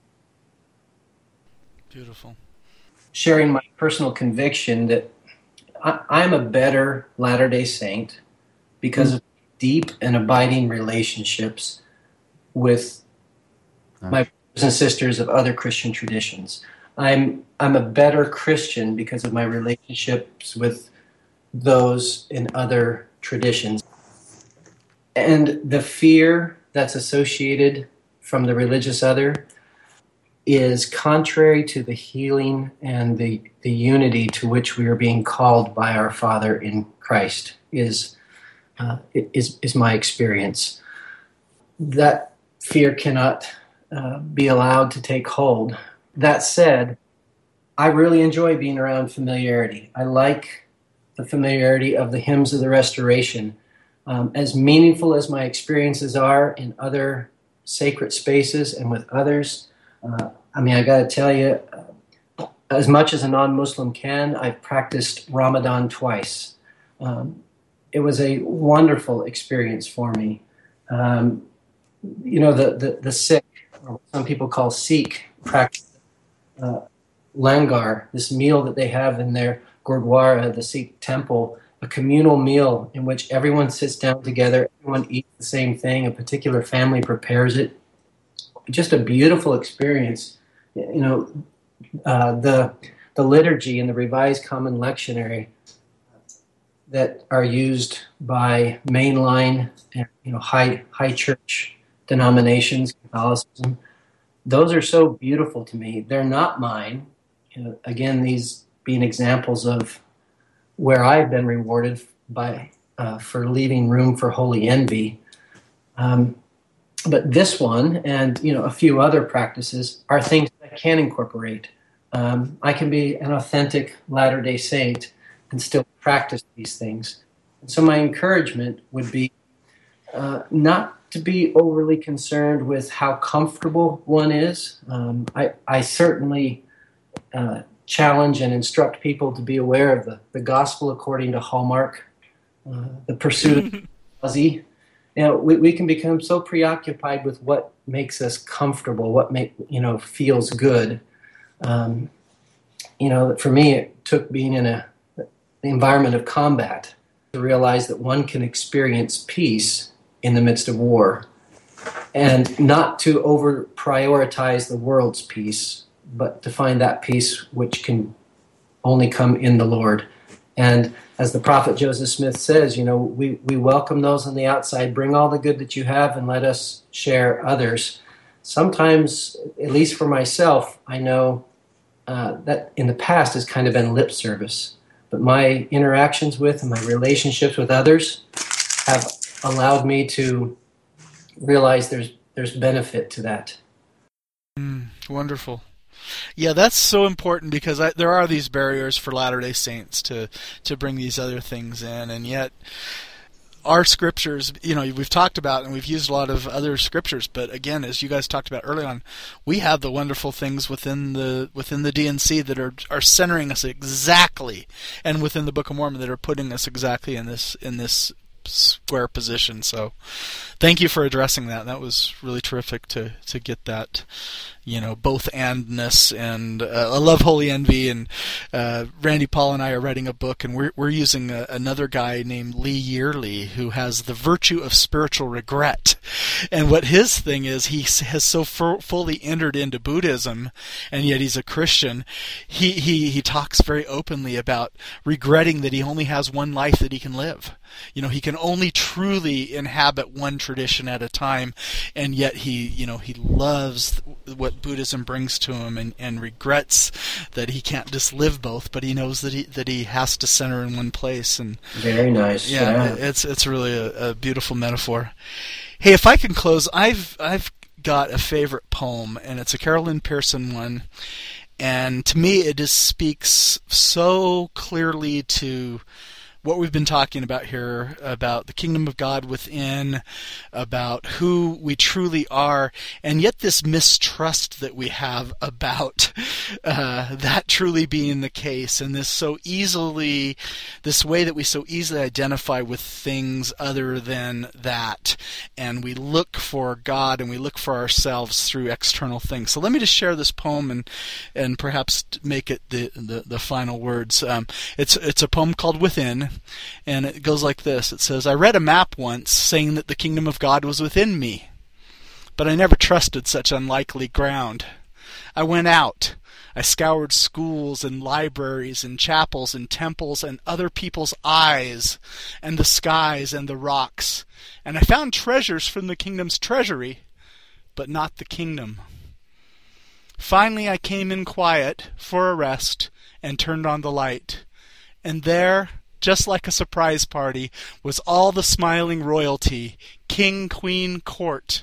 Beautiful. Sharing my personal conviction that I'm a better Latter-day Saint because of deep and abiding relationships with my brothers and sisters of other Christian traditions. I'm a better Christian because of my relationships with those in other traditions. And the fear that's associated from the religious other is contrary to the healing and the unity to which we are being called by our Father in Christ, is my experience. That fear cannot be allowed to take hold. That said, I really enjoy being around familiarity. I like the familiarity of the hymns of the Restoration. As meaningful as my experiences are in other sacred spaces and with others, I got to tell you, as much as a non-Muslim can, I've practiced Ramadan twice. It was a wonderful experience for me. The Sikh, or what some people call Sikh, practice langar, this meal that they have in their Gurdwara, the Sikh temple, a communal meal in which everyone sits down together, everyone eats the same thing, a particular family prepares it. Just a beautiful experience. The liturgy and the Revised Common Lectionary that are used by mainline and high church denominations, Catholicism, those are so beautiful to me. They're not mine. Again, these being examples of where I've been rewarded by for leaving room for holy envy. But this one and a few other practices are things I can incorporate. I can be an authentic Latter-day Saint and still practice these things. And so my encouragement would be not to be overly concerned with how comfortable one is. I certainly challenge and instruct people to be aware of the gospel according to Hallmark, the pursuit of fuzzy. We can become so preoccupied with what makes us comfortable, what feels good. For me, it took being in the environment of combat to realize that one can experience peace in the midst of war, and not to over prioritize the world's peace, but to find that peace which can only come in the Lord. And as the prophet Joseph Smith says, we welcome those on the outside, bring all the good that you have and let us share others. Sometimes, at least for myself, I know that in the past has kind of been lip service, but my interactions with and my relationships with others have allowed me to realize there's benefit to that. Wonderful. Yeah, that's so important because there are these barriers for Latter-day Saints to bring these other things in, and yet our scriptures, we've talked about and we've used a lot of other scriptures, but again, as you guys talked about early on, we have the wonderful things within the D&C that are centering us exactly, and within the Book of Mormon that are putting us exactly in this square position. So thank you for addressing that. That was really terrific to get that, both andness, and I love Holy Envy, and Randy Paul and I are writing a book, and we're using another guy named Lee Yearley who has The Virtue of Spiritual Regret. And what his thing is, he has so fully entered into Buddhism, and yet he's a Christian. He talks very openly about regretting that he only has one life that he can live. He can only truly inhabit one tradition at a time, and yet he loves what Buddhism brings to him, and regrets that he can't just live both, but he knows that he has to center in one place. And very nice. Yeah. It's really a beautiful metaphor. Hey, if I can close, I've got a favorite poem, and it's a Carolyn Pearson one, and to me it just speaks so clearly to what we've been talking about here, about the kingdom of God within, about who we truly are, and yet this mistrust that we have about that truly being the case, and this way that we so easily identify with things other than that, and we look for God and we look for ourselves through external things. So let me just share this poem and perhaps make it the final words. It's a poem called Within, and it goes like this. It says, I read a map once saying that the kingdom of God was within me, but I never trusted such unlikely ground. I went out. I scoured schools and libraries and chapels and temples and other people's eyes and the skies and the rocks, and I found treasures from the kingdom's treasury, but not the kingdom. Finally I came in quiet for a rest and turned on the light, and there, just like a surprise party, was all the smiling royalty, king, queen, court.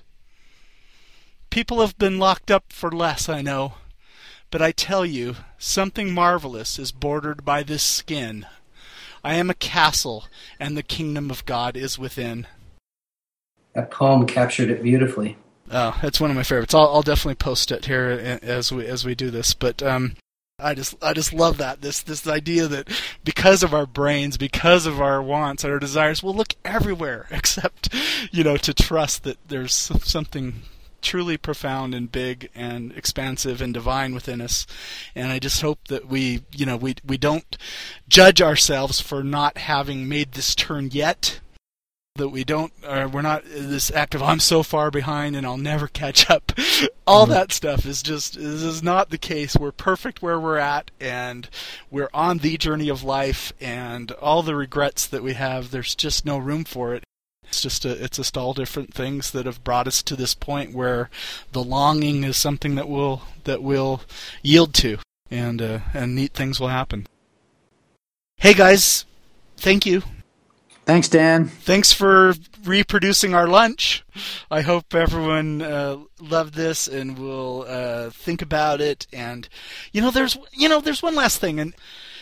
People have been locked up for less, I know, but I tell you, something marvelous is bordered by this skin. I am a castle, and the kingdom of God is within. That poem captured it beautifully. Oh, it's one of my favorites. I'll definitely post it here as we do this, but I just love that. This idea that because of our brains, because of our wants and our desires, we'll look everywhere except, to trust that there's something truly profound and big and expansive and divine within us. And I just hope that we don't judge ourselves for not having made this turn yet. That we're not this act of I'm so far behind and I'll never catch up. All that stuff is not the case. We're perfect where we're at, and we're on the journey of life, and all the regrets that we have, there's just no room for it. It's just all different things that have brought us to this point where the longing is something that we'll yield to, and neat things will happen. Hey guys, thank you. Thanks, Dan. Thanks for reproducing our lunch. I hope everyone loved this and will think about it. And there's one last thing, and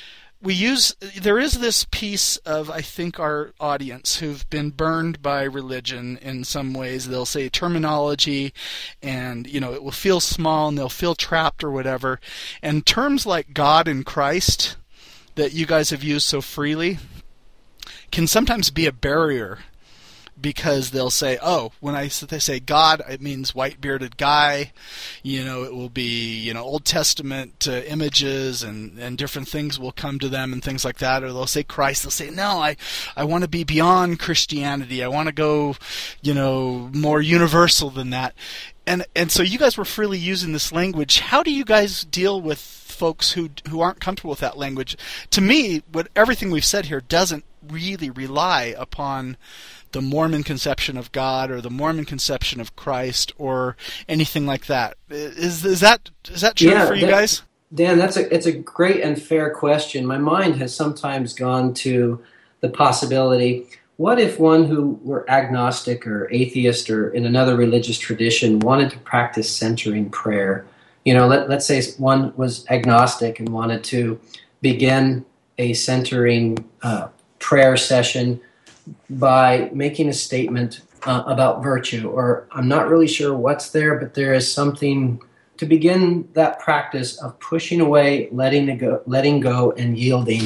there is this piece of, I think, our audience who've been burned by religion in some ways. They'll say terminology, and it will feel small, and they'll feel trapped or whatever. And terms like God and Christ that you guys have used so freely can sometimes be a barrier, because they'll say, when they say God, it means white-bearded guy. It will be, Old Testament images and different things will come to them and things like that. Or they'll say Christ. They'll say, no, I want to be beyond Christianity. I want to go, more universal than that. And so you guys were freely using this language. How do you guys deal with folks who aren't comfortable with that language? To me, everything we've said here doesn't really rely upon the Mormon conception of God or the Mormon conception of Christ or anything like that. Is that true for you guys? Dan, it's a great and fair question. My mind has sometimes gone to the possibility, what if one who were agnostic or atheist or in another religious tradition wanted to practice centering prayer? Let's say one was agnostic and wanted to begin a centering prayer session by making a statement about virtue, or I'm not really sure what's there, but there is something to begin that practice of pushing away, letting go, and yielding.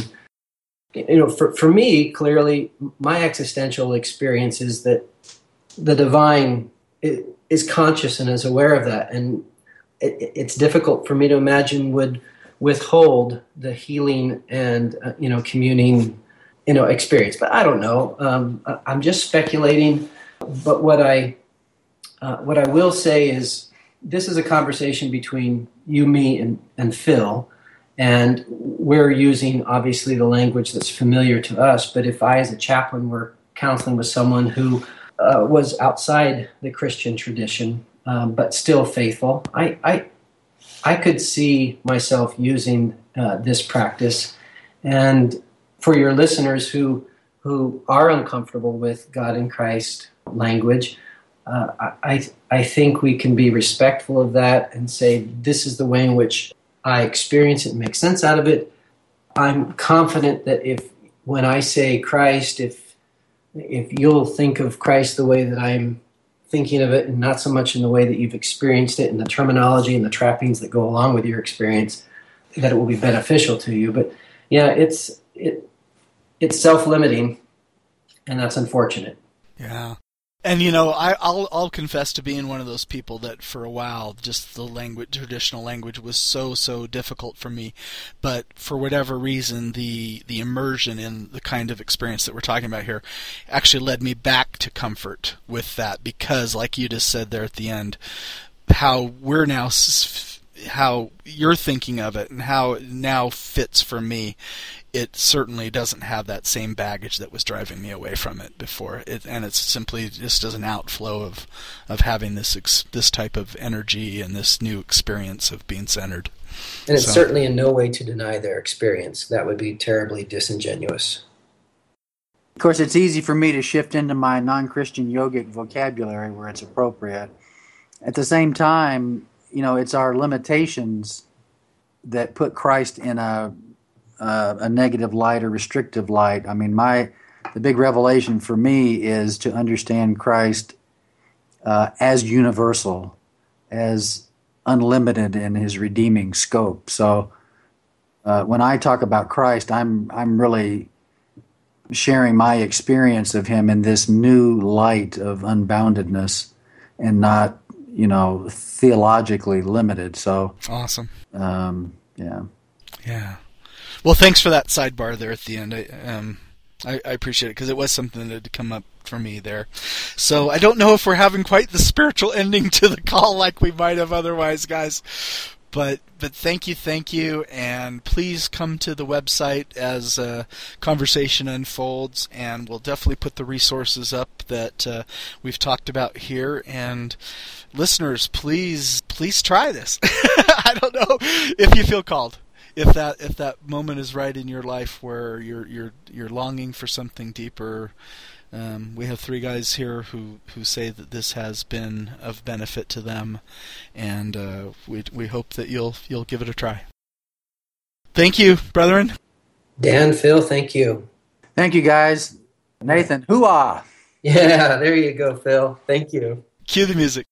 For me, clearly, my existential experience is that the divine is conscious and is aware of that, and it's difficult for me to imagine would withhold the healing and communing experience. But I don't know. I'm just speculating. But what I will say is this is a conversation between you, me, and Phil, and we're using obviously the language that's familiar to us. But if I, as a chaplain, were counseling with someone who was outside the Christian tradition but still faithful, I could see myself using this practice. And for your listeners who are uncomfortable with God and Christ language, I think we can be respectful of that and say, this is the way in which I experience it and make sense out of it. I'm confident that when I say Christ, if you'll think of Christ the way that I'm thinking of it and not so much in the way that you've experienced it and the terminology and the trappings that go along with your experience, that it will be beneficial to you. But yeah, it's self-limiting, and that's unfortunate. Yeah. And I'll confess to being one of those people that for a while just the traditional language was so difficult for me. But for whatever reason, the immersion in the kind of experience that we're talking about here actually led me back to comfort with that, because, like you just said there at the end, how you're thinking of it and how it now fits for me, it certainly doesn't have that same baggage that was driving me away from it before. And it's simply just as an outflow of having this type of energy and this new experience of being centered. And it's certainly in no way to deny their experience. That would be terribly disingenuous. Of course, it's easy for me to shift into my non-Christian yogic vocabulary where it's appropriate. At the same time, it's our limitations that put Christ in a negative light or restrictive light. I mean, the big revelation for me is to understand Christ as universal, as unlimited in his redeeming scope. So when I talk about Christ, I'm really sharing my experience of him in this new light of unboundedness and not, theologically limited. So awesome. Yeah. Yeah. Well, thanks for that sidebar there at the end. I appreciate it because it was something that had come up for me there. So I don't know if we're having quite the spiritual ending to the call like we might have otherwise, guys. But thank you, and please come to the website as conversation unfolds, and we'll definitely put the resources up that we've talked about here. And listeners, please try this. I don't know if you feel called. If that moment is right in your life where you're longing for something deeper, we have 3 guys here who say that this has been of benefit to them, and we hope that you'll give it a try. Thank you, brethren. Dan, Phil, thank you. Thank you, guys. Nathan, hoo-ah! Yeah, there you go, Phil. Thank you. Cue the music.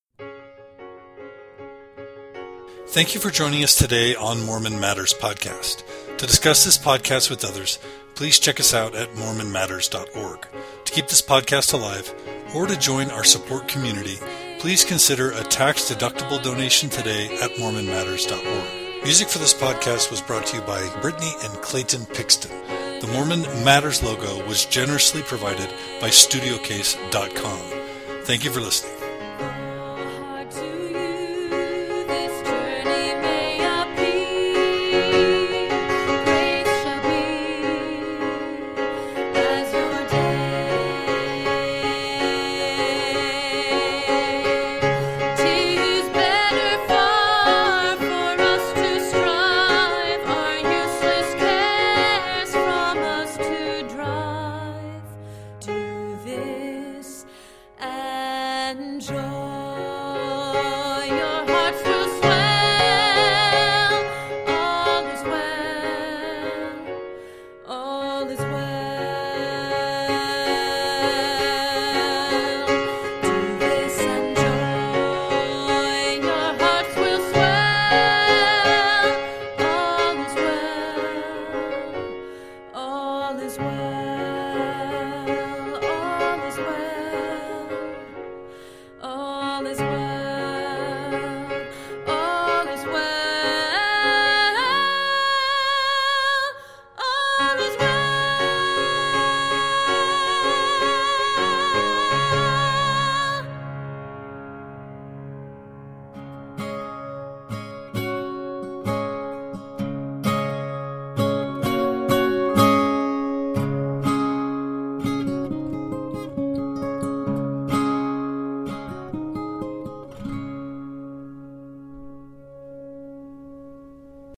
Thank you for joining us today on Mormon Matters Podcast. To discuss this podcast with others, please check us out at mormonmatters.org. To keep this podcast alive, or to join our support community, please consider a tax-deductible donation today at mormonmatters.org. Music for this podcast was brought to you by Brittany and Clayton Pixton. The Mormon Matters logo was generously provided by StudioCase.com. Thank you for listening.